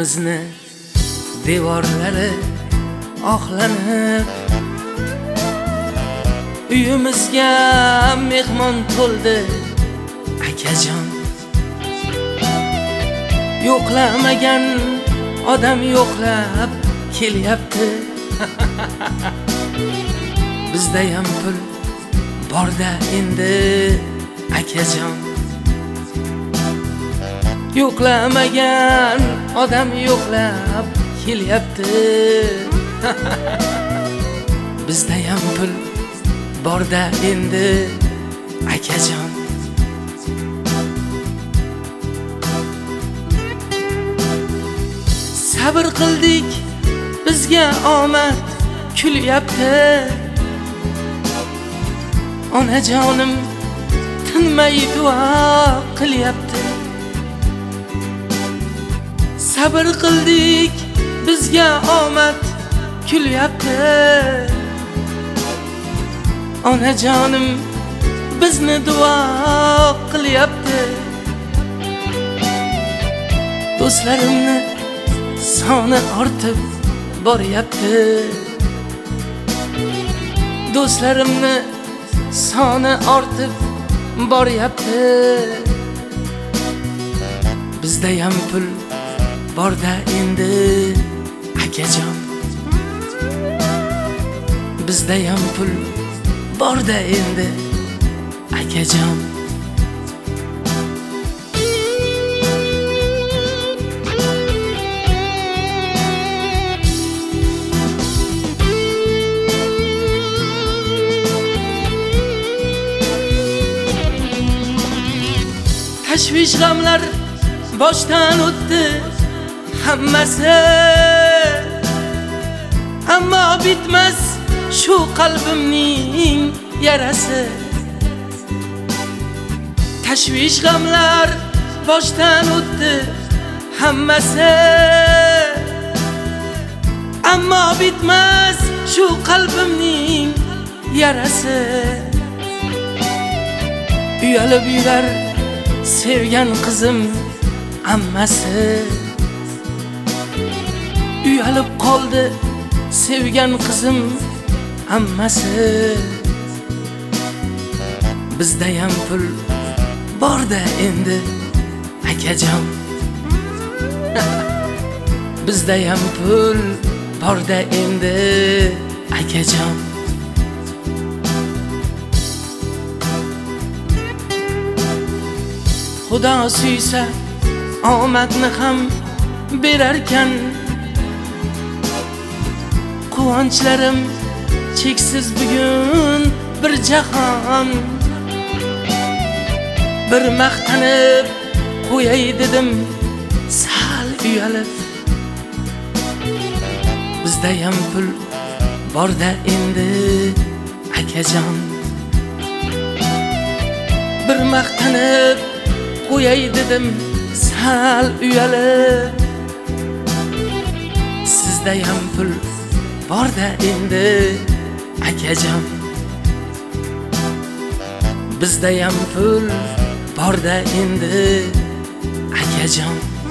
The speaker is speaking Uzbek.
uyimizni devorlari oqlanib, uyimizga mehmon to'ldi akajon. Yo'qlamagan odam yo'qlab kelyapti. Bizda ham pul borda endi akajon. Yo'qlamagan odam yo'qlab kelyapti. Bizda ham pul borda endi akajon. Sabr qildik, bizga omad kulyapti. Onajonim tinmay duo qilyapti. Sabr qildik, bizga omad kulyapti. Onajonim bizni duo qilyapti. Do'stlarimni soni ortib boryapti. Do'stlarimni soni ortib boryapti. Bizda ham pul borda endi akajon. Bizda ham pul borda endi akajon. Tashvish g'amlar boshdan o'tdi hammasi, ammo bitmas shu qalbimning yarasi. Tashvish g'amlar boshdan o'tdi hammasi, ammo bitmas shu qalbimning yarasi. Uyalib yurar sevgan qizim ammasi. Uyalib qoldi sevgan qizim ammasi. Bizda ham pul borda endi akajon. Bizda ham pul borda endi akajon. Xudo suysa omadni ham berarkan. Quvonchlarim cheksiz bugun bir jahon. Bir maqtanib qo'yay dedim sal uyalib. Bizda ham pul borda endi akajon. Bir maqtanib qo'yay dedim sal uyalib. Sizda ham pul borda endi akajon. Bizda ham pul borda endi akajon.